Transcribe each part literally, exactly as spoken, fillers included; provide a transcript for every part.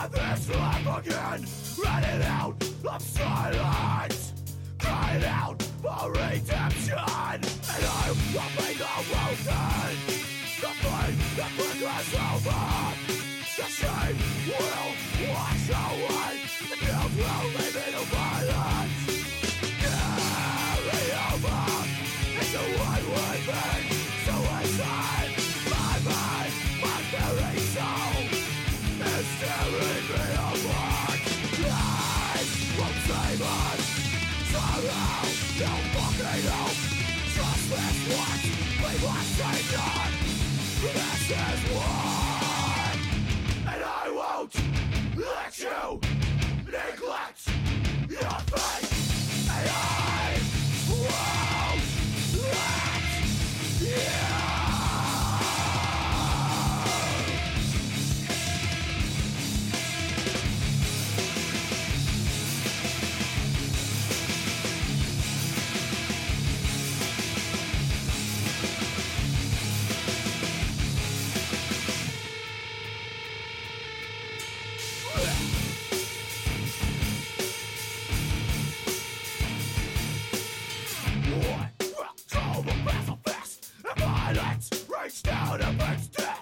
this life again, running out of silence, crying out for redemption. And I'm dropping the wounded, the pain that lingers over. The shame will wash away, the guilt will leave it in violence. Carry over into one way thing, suicide. My mind, my very soul is tearing me apart. Lies won't save us. Sorrow, no fucking hope. Trust this once, we must take on. This is war, and I won't let you neglect your faith. And I won't let you. Reach down and brings death.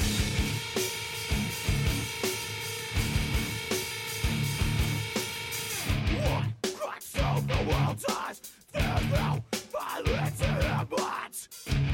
What cracks of the world's eyes? There's no violence in their minds.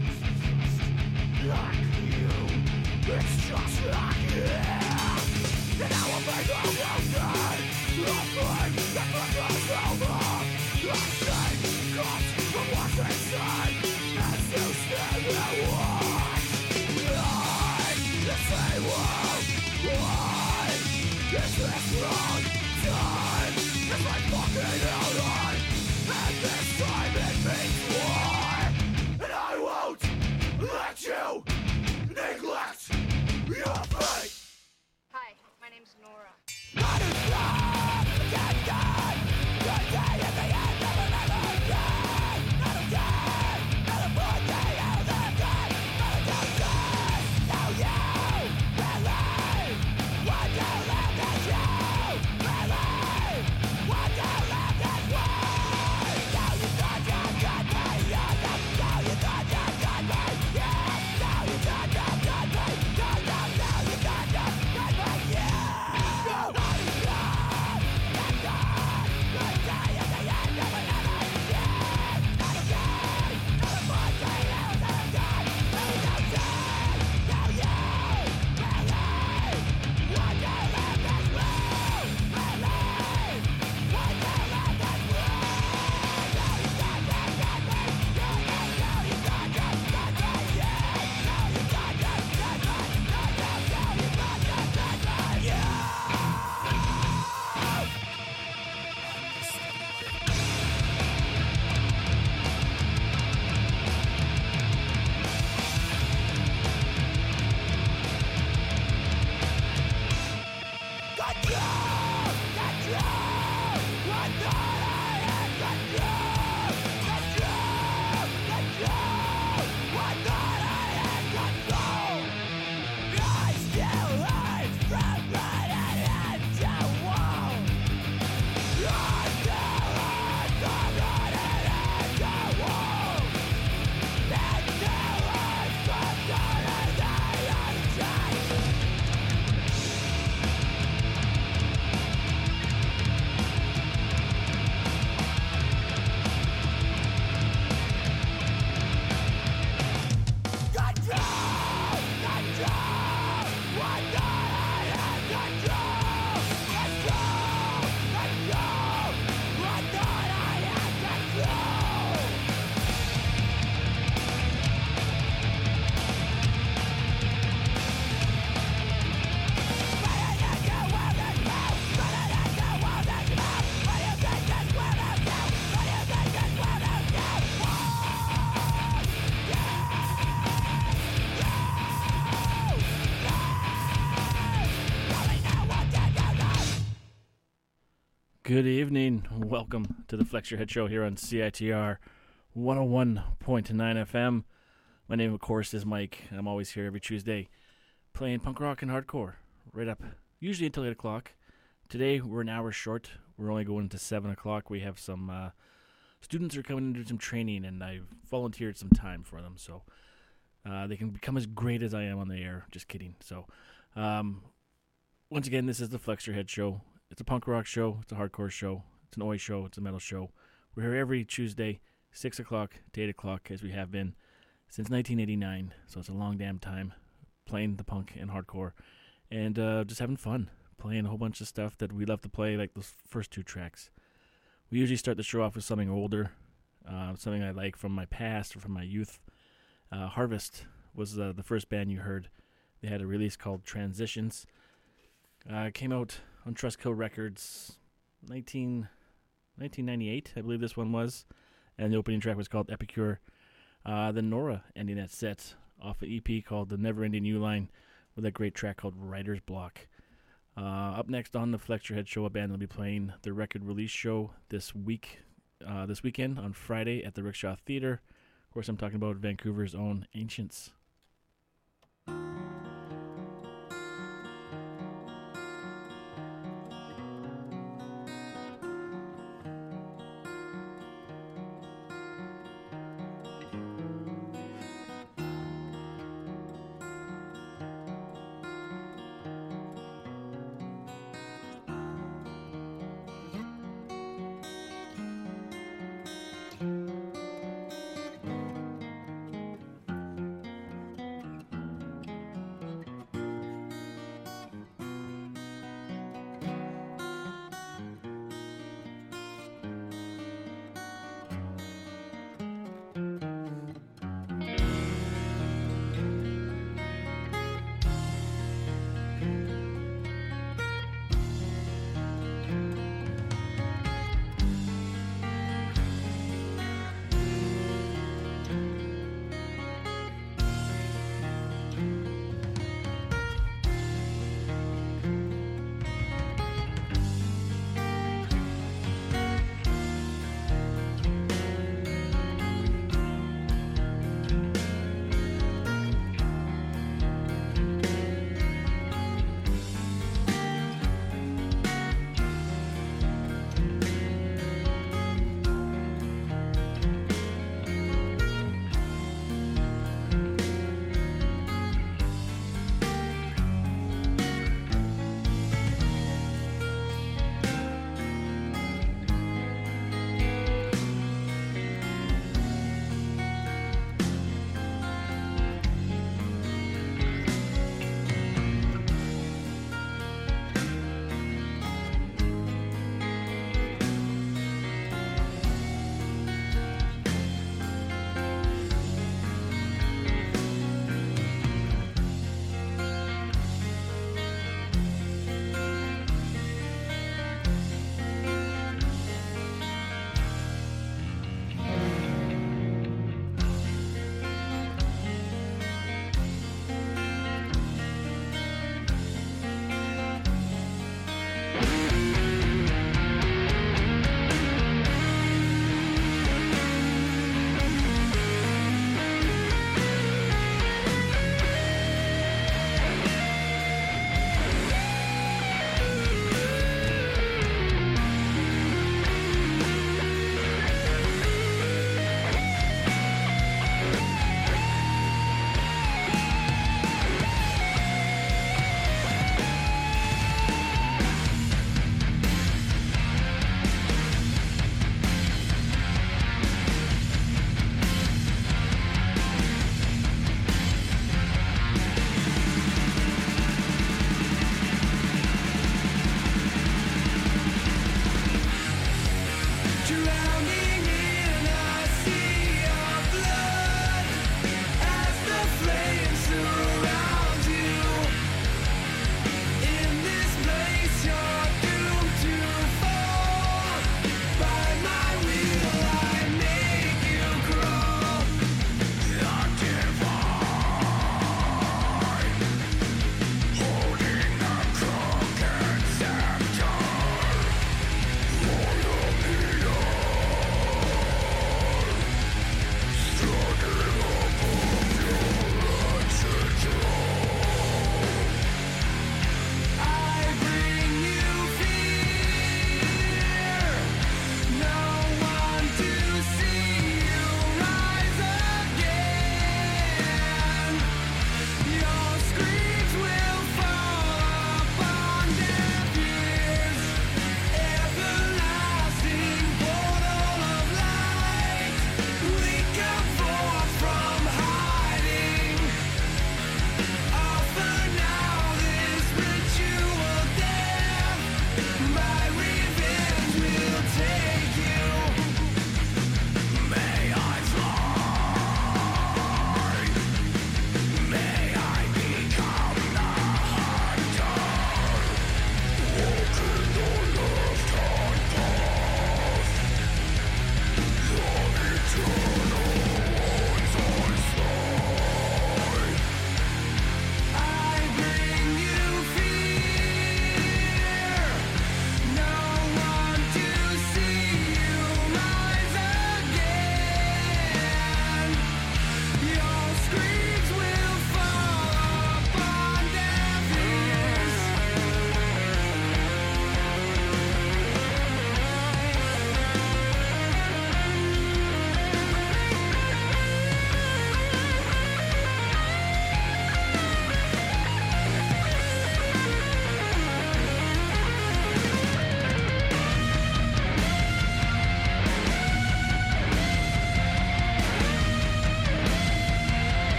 Like you, it's just like you. And now I'm made of wounded. Nothing that flickers over. I say, cut from what's inside. As you stand there, watch. The same world. Why is this wrong time? Is my fucking held on? And this time it means war. And I won't let you neglect your fate. Hi, my name's Nora. Not as long as God. Your day at the end of another day. Not a day, not a full day out of the day. Not a day, now you believe what you left as you believe what you left as we. Now you thought you got me, yeah. Now you thought you got me, yeah. Now you thought you got me, yeah. Now you thought you got me, yeah. Not as long as God. Your day at the end of another day. Not a day, not a full day out of the day. Now you now you believe what you left as we. Believe what you left as we. Now you thought you got me, yeah. Now you thought you got me, yeah. Now you thought you got me, now now you thought you got me, yeah. Control! Control! What thought I had control! Control! Control! What thought I had control! I still hide from running into war! I still hide from running into war! And still hide from turning the unchanged! Control! Control! What thought I had control! Control! Control! What thought I had control! Better than you will this mouth! Better than you will this mouth! What do you think this will do? What do you think this will do? Good evening. Welcome to the Flex Your Head Show here on C I T R one oh one point nine F M. My name, of course, is Mike. I'm always here every Tuesday playing punk rock and hardcore right up usually until eight o'clock. Today, we're an hour short. We're only going to seven o'clock. We have some uh, students are coming to do some training, and I've volunteered some time for them, so uh, they can become as great as I am on the air. Just kidding. So, um, once again, this is the Flex Your Head Show. It's a punk rock show. It's a hardcore show. It's an oi show. It's a metal show. We're here every Tuesday, six o'clock to eight o'clock, as we have been since nineteen eighty-nine. So it's a long damn time playing the punk and hardcore and uh, just having fun, playing a whole bunch of stuff that we love to play, like those first two tracks. We usually start the show off with something older, uh, something I like from my past or from my youth. Uh, Harvest was uh, the first band you heard. They had a release called Transitions. Uh, it came out on Trustkill Records nineteen, nineteen ninety-eight, I believe this one was. And the opening track was called Epicure. Uh, then Nora ending that set off an E P called The Never Ending U-Line with a great track called Writer's Block. Uh, up next on the Flex Your Head Show, a band will be playing the record release show this week, uh, this weekend on Friday at the Rickshaw Theatre. Of course, I'm talking about Vancouver's own Ancients.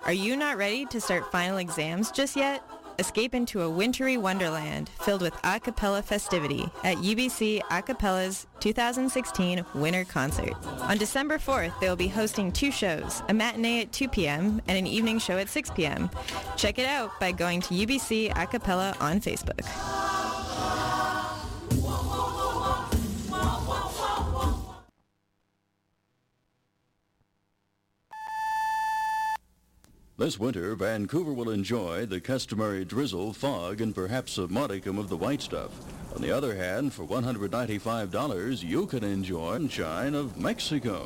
Are you not ready to start final exams just yet? Escape into a wintry wonderland filled with a cappella festivity at U B C A Cappella's two thousand sixteen Winter Concert. On December fourth, they will be hosting two shows, a matinee at two p.m. and an evening show at six p.m. Check it out by going to U B C A Cappella on Facebook. This winter, Vancouver will enjoy the customary drizzle, fog, and perhaps a modicum of the white stuff. On the other hand, for one hundred ninety-five dollars, you can enjoy sunshine of Mexico.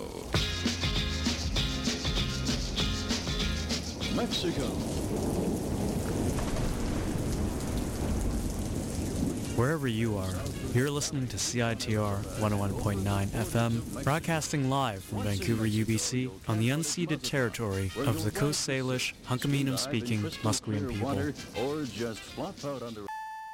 Mexico. Wherever you are, you're listening to C I T R one oh one point nine F M, broadcasting live from Vancouver, U B C, on the unceded territory of the Coast Salish, Hunkaminam-speaking Musqueam people. Or just flop out under...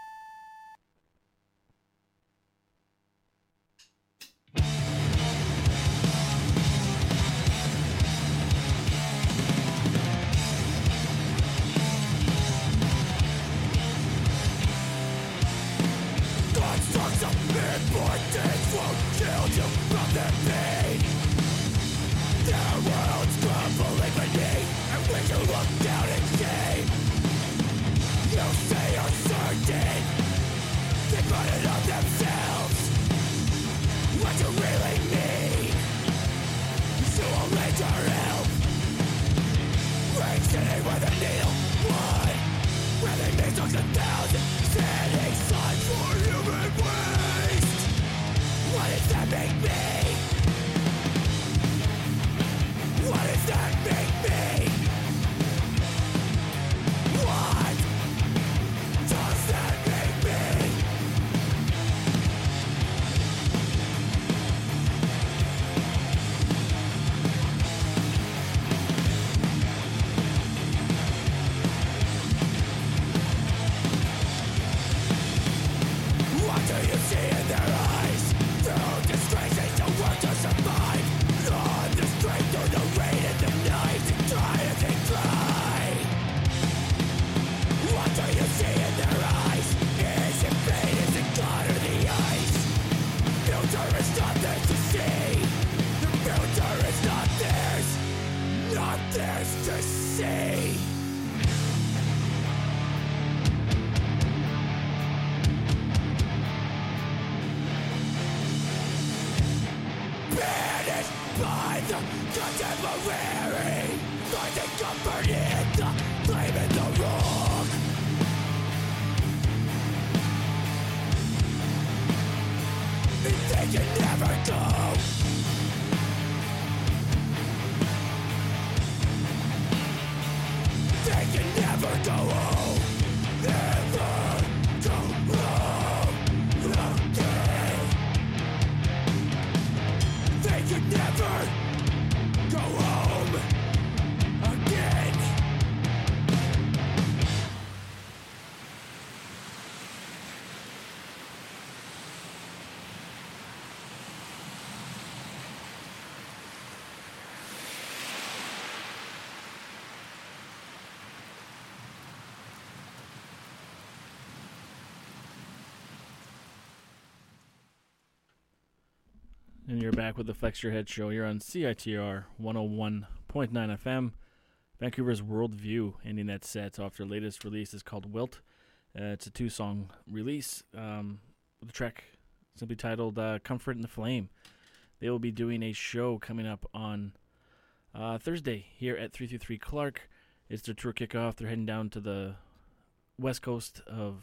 And you're back with the Flex Your Head Show. You're on C I T R one oh one point nine F M, Vancouver's Worldview, ending that set off their latest release is called Wilt. Uh, it's a two-song release um, with a track simply titled uh, Comfort in the Flame. They will be doing a show coming up on uh, Thursday here at three thirty-three Clark. It's their tour kickoff. They're heading down to the west coast of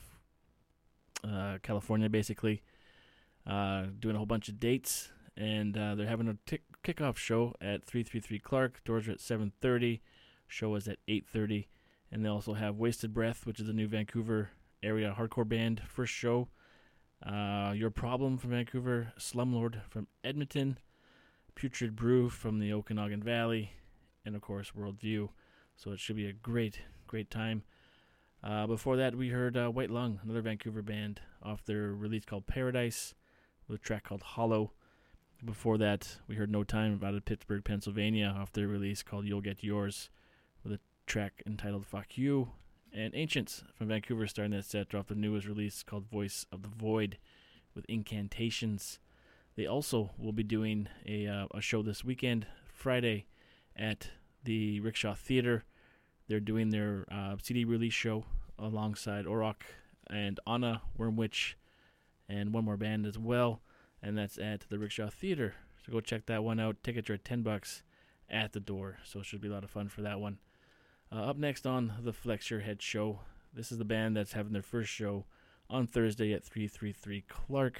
uh, California, basically, uh, doing a whole bunch of dates. And uh, they're having a t- kickoff show at three thirty-three Clark. Doors are at seven thirty. Show is at eight thirty. And they also have Wasted Breath, which is a new Vancouver area hardcore band. First show. Uh, Your Problem from Vancouver. Slumlord from Edmonton. Putrid Brew from the Okanagan Valley. And, of course, Worldview. So it should be a great, great time. Uh, before that, we heard uh, White Lung, another Vancouver band, off their release called Paradise, with a track called Hollow. Before that, we heard No Time out of Pittsburgh, Pennsylvania, off their release called You'll Get Yours, with a track track entitled Fuck You. And Ancients from Vancouver starting that set dropped a newest release called Voice of the Void with Incantations. They also will be doing a uh, a show this weekend, Friday, at the Rickshaw Theatre. They're doing their uh, C D release show alongside Orok and Anna, Wormwitch, and one more band as well. And that's at the Rickshaw Theatre. So go check that one out. Tickets are ten bucks at the door, so it should be a lot of fun for that one. Uh, up next on the Flex Your Head show, this is the band that's having their first show on Thursday at three thirty-three Clark.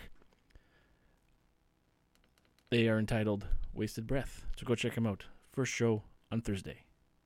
They are entitled Wasted Breath, so go check them out. First show on Thursday.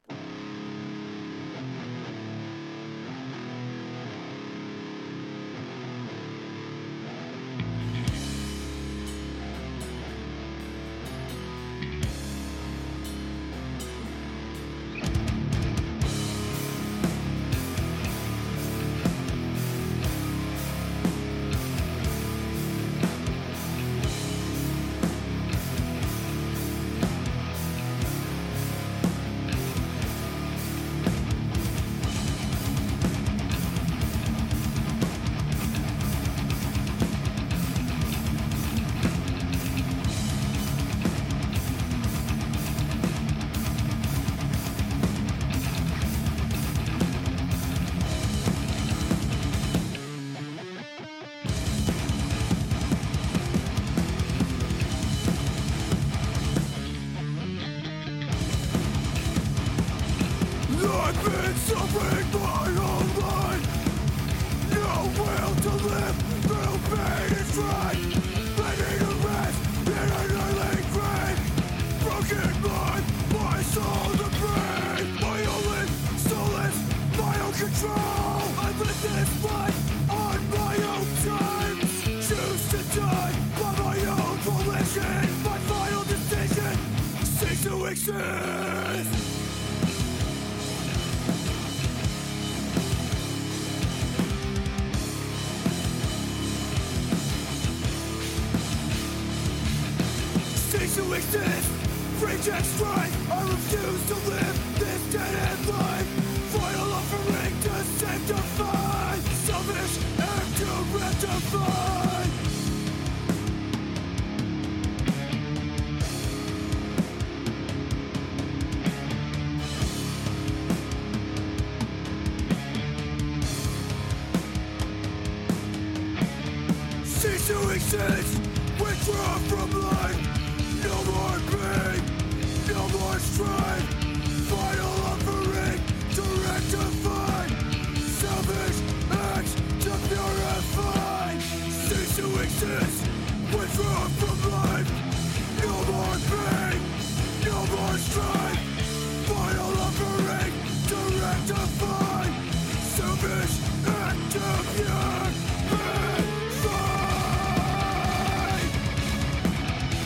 I've been suffering my whole life. No will to live through pain and strife. Ready to rest in an early grave. Broken mind, my soul to break. My only solace, my own control. I live this life on my own terms. Choose to die by my own volition. My final decision cease to exist. To exist, reject strife. I refuse to live this dead-end life. Final offering to sanctify, selfish act to rectify. Cease to exist, withdraw from life. No more pain, no more strife. Final offering to rectify, selfish acts to purify. Cease to exist, withdraw from life. No more pain, no more strife. Final offering to rectify, selfish act to purify.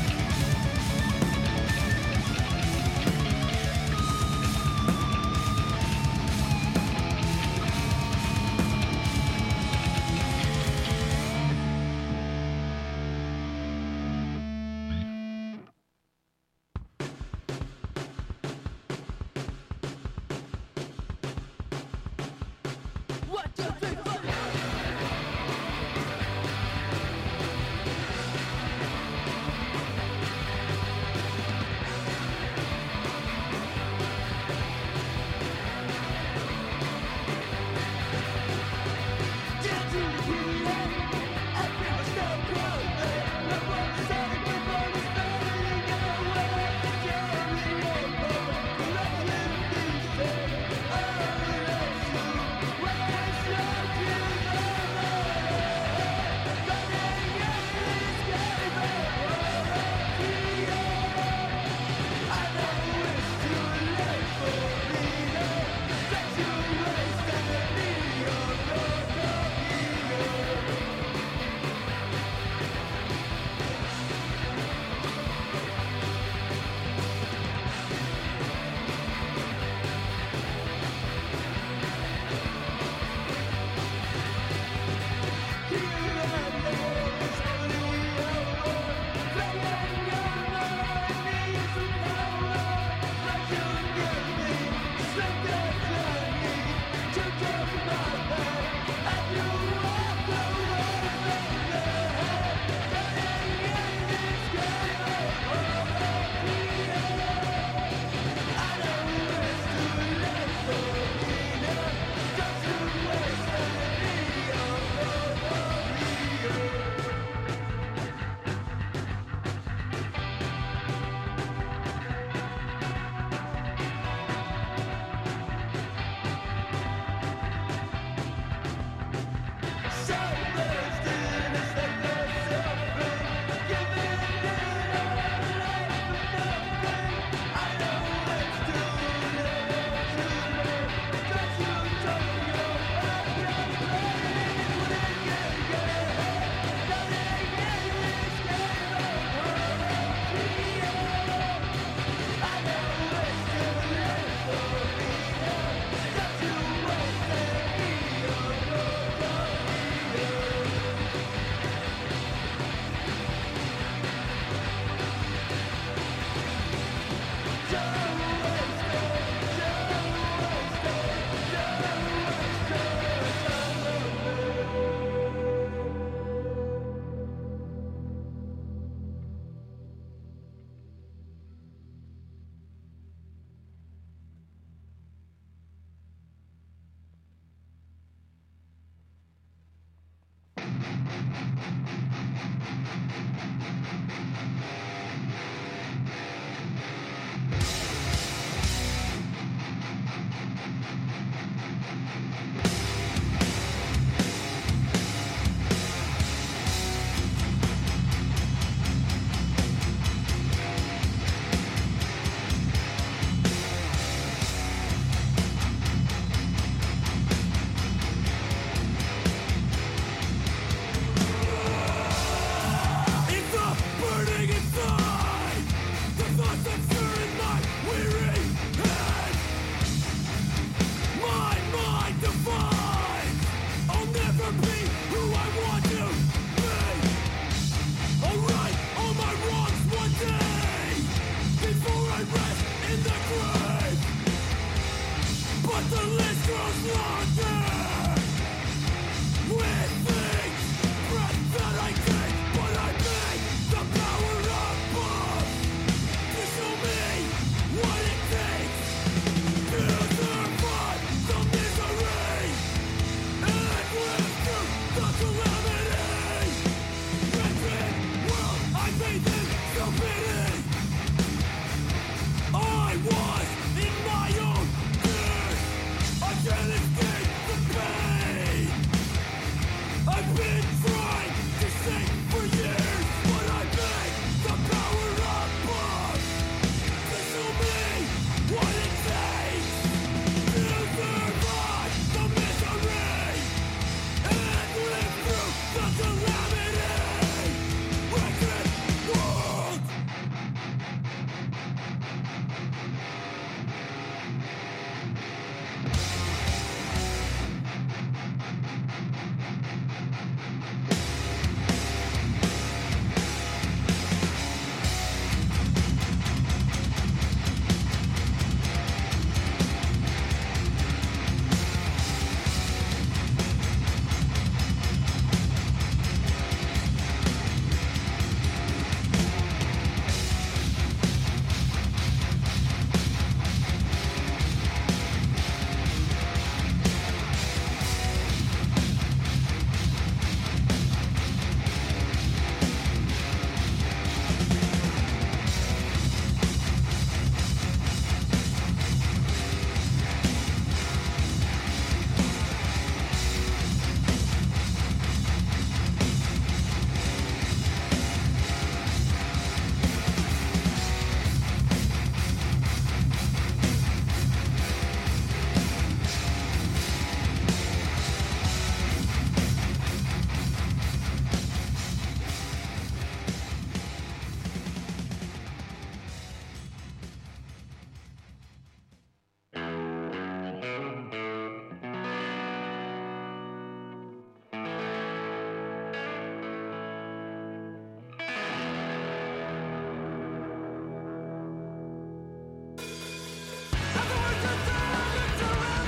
I've heard the thunder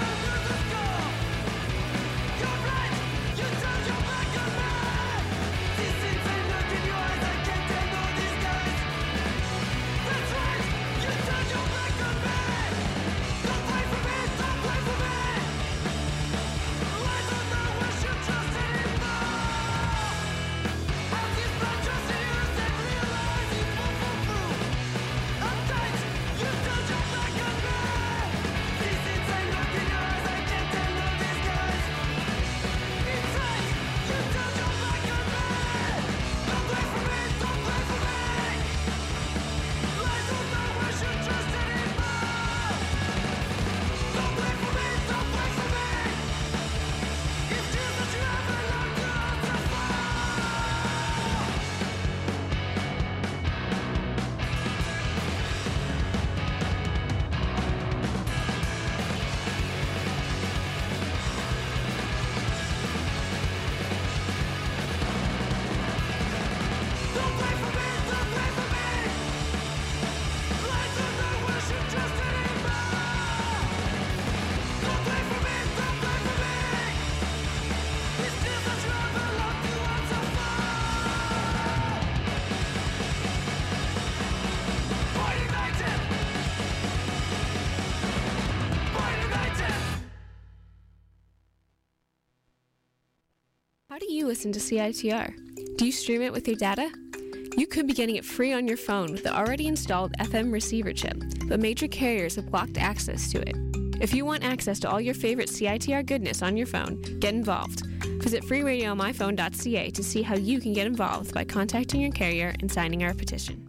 How do you listen to C I T R? Do you stream it with your data? You could be getting it free on your phone with the already installed F M receiver chip, but major carriers have blocked access to it. If you want access to all your favorite C I T R goodness on your phone, get involved. Visit free radio my phone dot c a to see how you can get involved by contacting your carrier and signing our petition.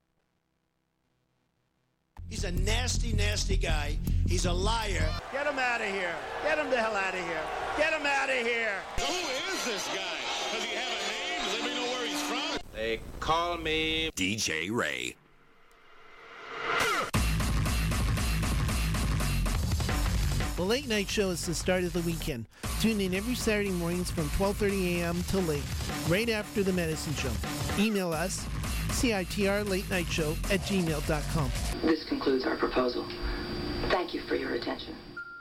He's a nasty, nasty guy. He's a liar. Get him out of here. Get him the hell out of here. Get him out of here. Who is this guy? Does he have a name? Let me know where he's from. They call me D J Ray. The Late Night Show is the start of the weekend. Tune in every Saturday mornings from twelve thirty a.m. till late, right after the Medicine Show. Email us, C I T R Late Night Show at gmail dot com. This concludes our proposal. Thank you for your attention.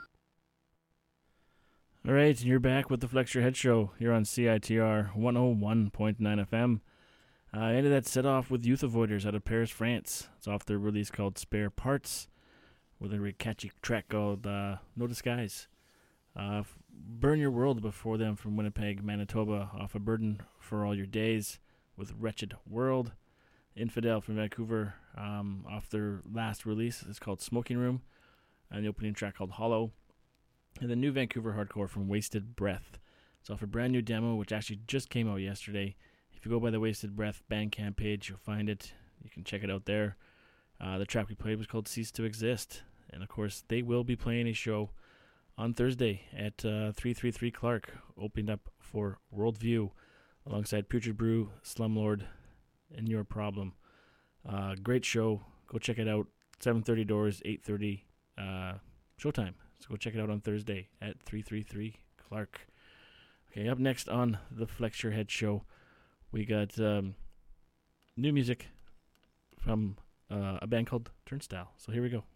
All right, and you're back with the Flex Your Head Show here on C I T R one oh one point nine F M. Uh, I ended that set off with Youth Avoiders out of Paris, France. It's off their release called Spare Parts, with a really catchy track called uh, No Disguise. Uh, Burn Your World before them from Winnipeg, Manitoba, off A Burden for All Your Days with Wretched World. Infidel from Vancouver, um, off their last release. It's called Smoking Room, and the opening track called Hollow. And the new Vancouver hardcore from Wasted Breath. It's off a brand new demo, which actually just came out yesterday. If you go by the Wasted Breath Bandcamp page, you'll find it. You can check it out there. Uh, the track we played was called Cease to Exist. And, of course, they will be playing a show on Thursday at uh, three thirty-three Clark, opened up for Worldview, alongside Putrid Brew, Slumlord, and Your Problem. Uh, great show. Go check it out. seven thirty doors, eight thirty uh, showtime. So go check it out on Thursday at three thirty-three Clark. Okay, up next on the Flex Your Head Show, we got um, new music from uh, a band called Turnstile. So here we go.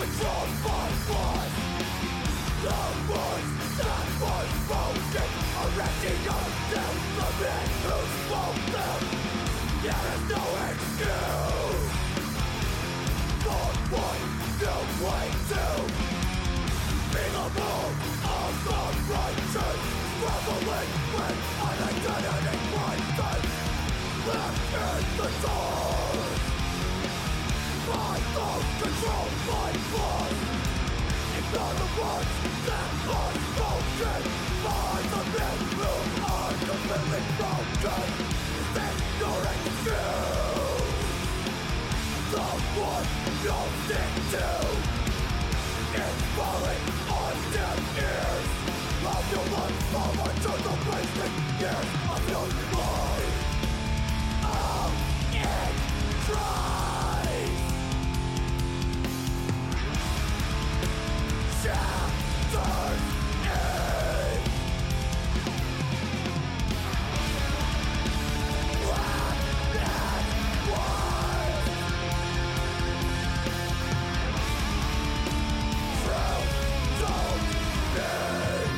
controlled by force. The words that were spoken are empty until the men who spoke them. There is no excuse for what you wait to. Being a move of the righteous, struggling with an identity crisis, left in the dark by those controlled by force. Ignore the words that are spoken by the men who are completely broken. Ignoring you, the one you stick to is falling on deaf ears. Love you once forward to the wasting years of your life. Out it tries. Shattered in black and white. Truth don't end.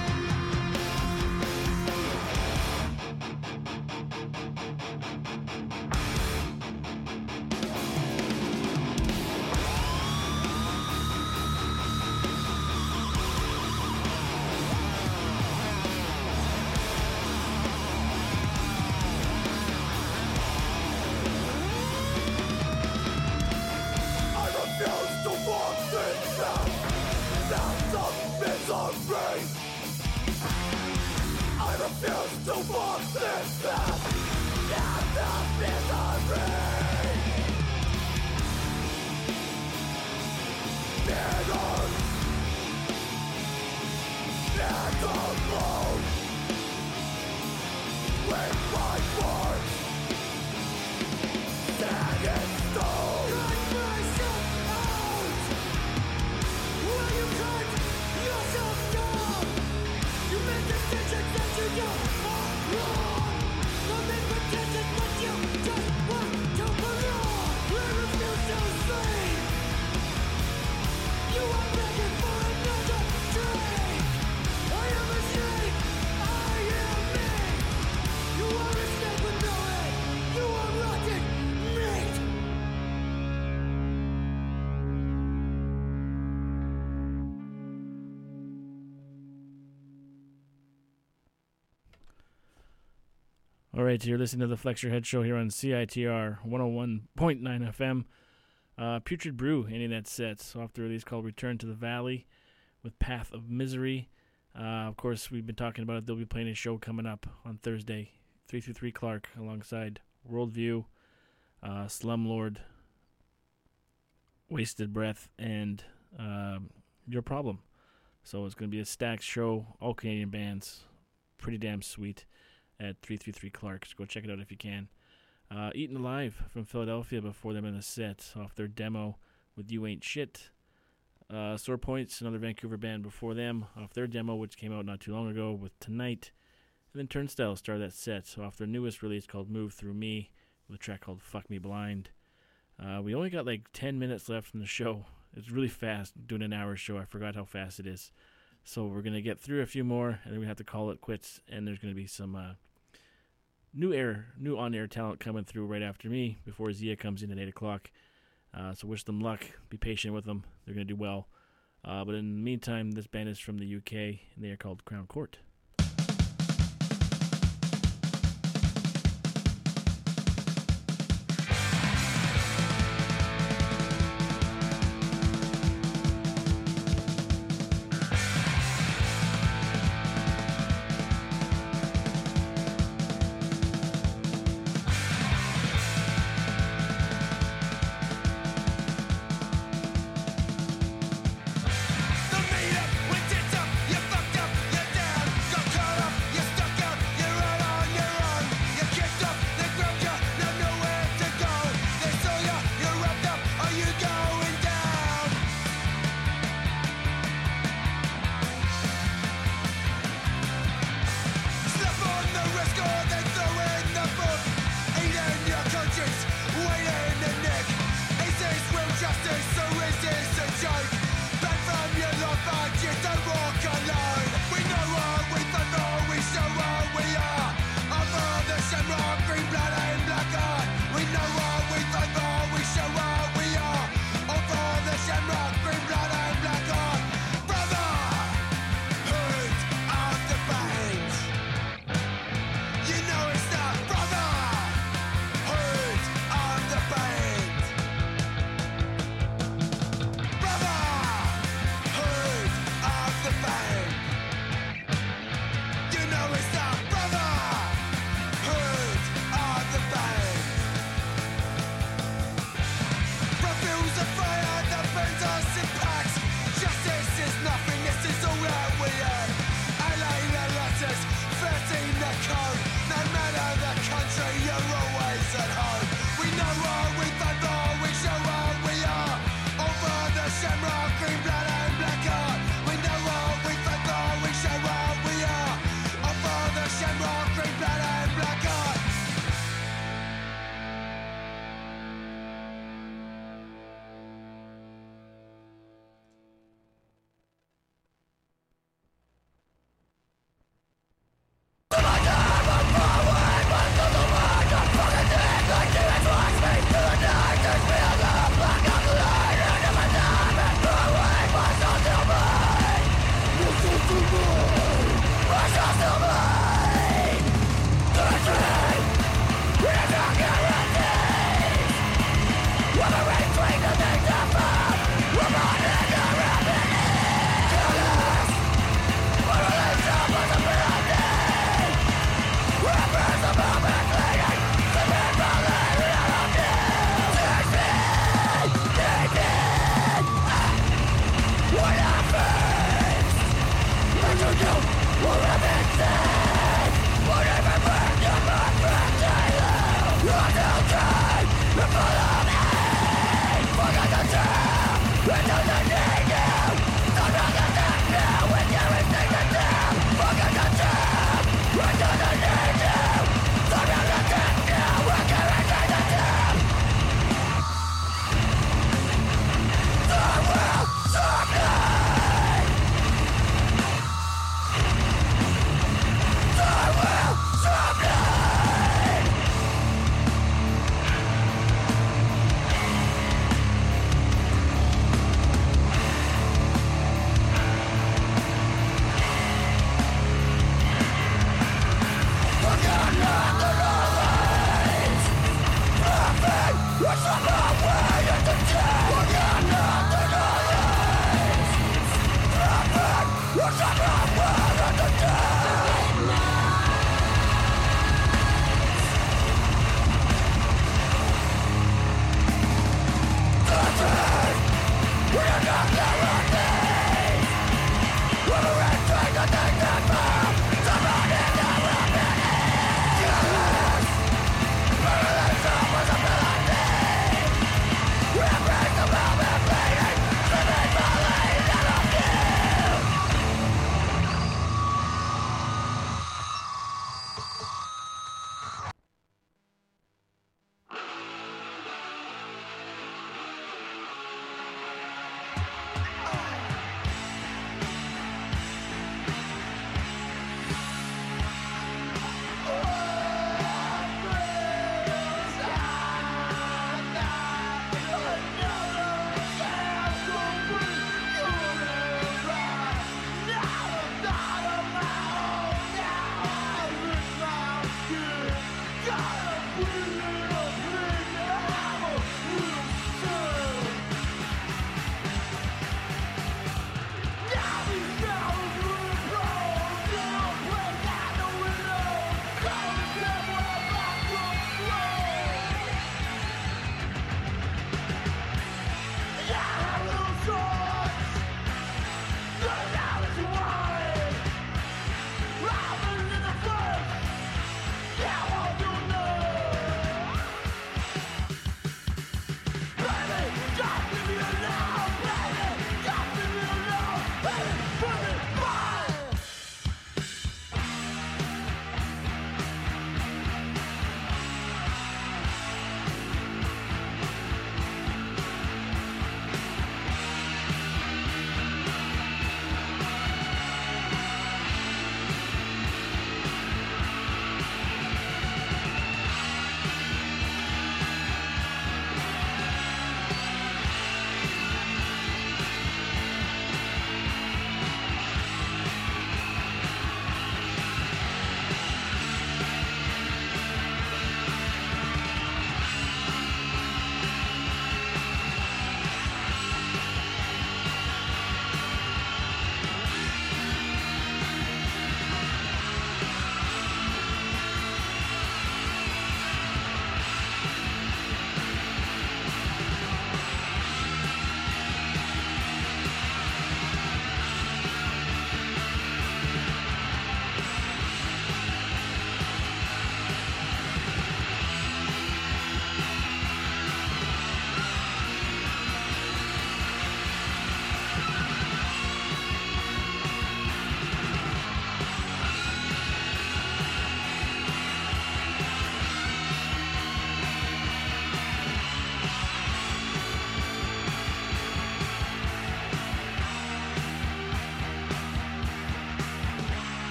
I refuse to walk this path, path of misery. I refuse to walk this path, path of misery. Bitter and alone, with my words set in stone. Cut myself out. Will you cut yourself down? You make decisions that you know are wrong. You make pretensions, but you just want to belong. You refuse to sleep. You are begging for another drink. I am a snake. I am me. You are a snake with no head. You are rotten meat. All right, so you're listening to the Flex Your Head Show here on C I T R one oh one point nine F M. Uh, Putrid Brew ending that set. So off the release called Return to the Valley with Path of Misery. Uh, of course, we've been talking about it. They'll be playing a show coming up on Thursday, three three three Clark, alongside Worldview, uh, Slumlord, Wasted Breath, and um, Your Problem. So it's going to be a stacked show, all Canadian bands. Pretty damn sweet at three three three Clark. So go check it out if you can. Uh, Eaten Alive from Philadelphia before them in the set off their demo with You Ain't Shit. Uh, Sore Points, another Vancouver band before them off their demo, which came out not too long ago with Tonight. And then Turnstile started that set off their newest release called Move Through Me with a track called Fuck Me Blind. Uh, we only got like ten minutes left from the show. It's really fast doing an hour show. I forgot how fast it is. So we're going to get through a few more, and then we have to call it quits. And there's going to be some uh, new air, new on-air talent coming through right after me before Zia comes in at eight o'clock. Uh, so wish them luck. Be patient with them. They're going to do well. Uh, but in the meantime, this band is from the U K, and they are called Crown Court. The made up, when it's up, you fucked up, you're down.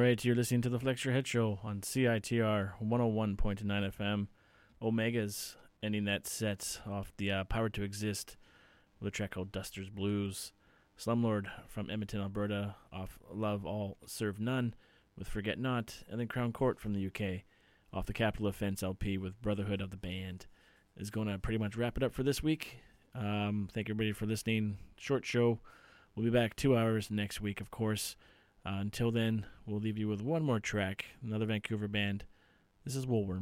right, you're listening to the Flex Your Head Show on C I T R one oh one point nine F M. Omega's ending that set off the uh, Power to Exist with a track called Duster's Blues. Slumlord from Edmonton, Alberta, off Love All, Serve None with Forget Not. And then Crown Court from the U K, off the Capital Offense L P with Brotherhood of the Band. Is going to pretty much wrap it up for this week. Um, thank everybody for listening. Short show. We'll be back two hours next week, of course. Uh, until then, we'll leave you with one more track, another Vancouver band. This is Woolworm.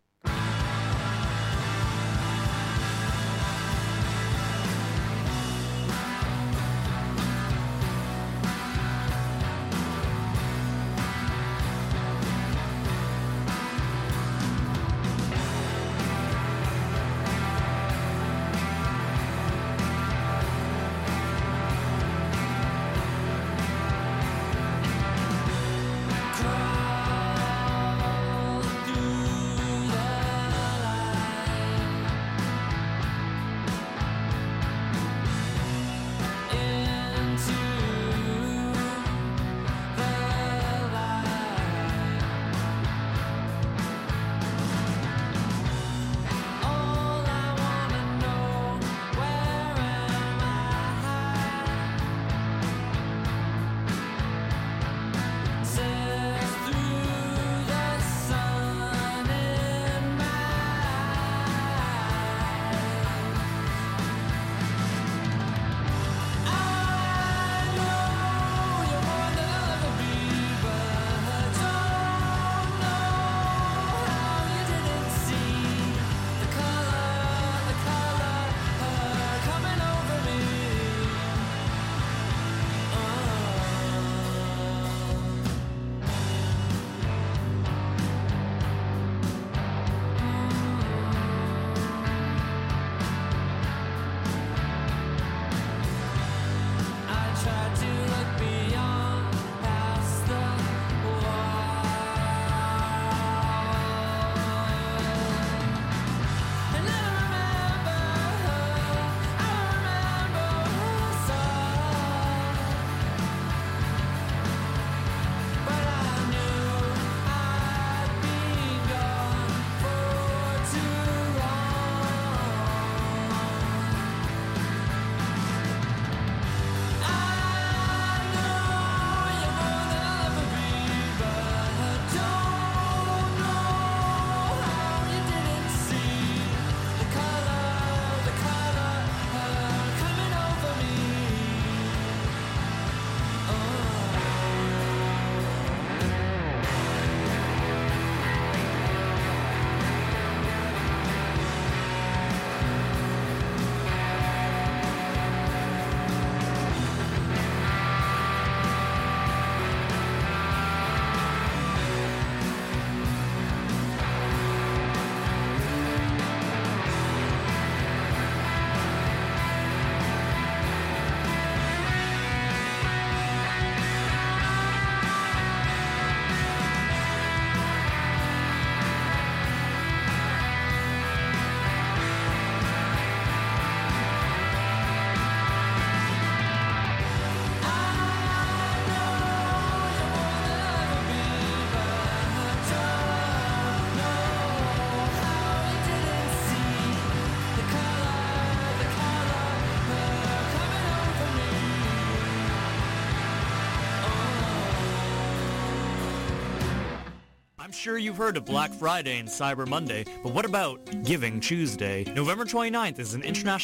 I'm sure you've heard of Black Friday and Cyber Monday, but what about Giving Tuesday? November twenty-ninth is an international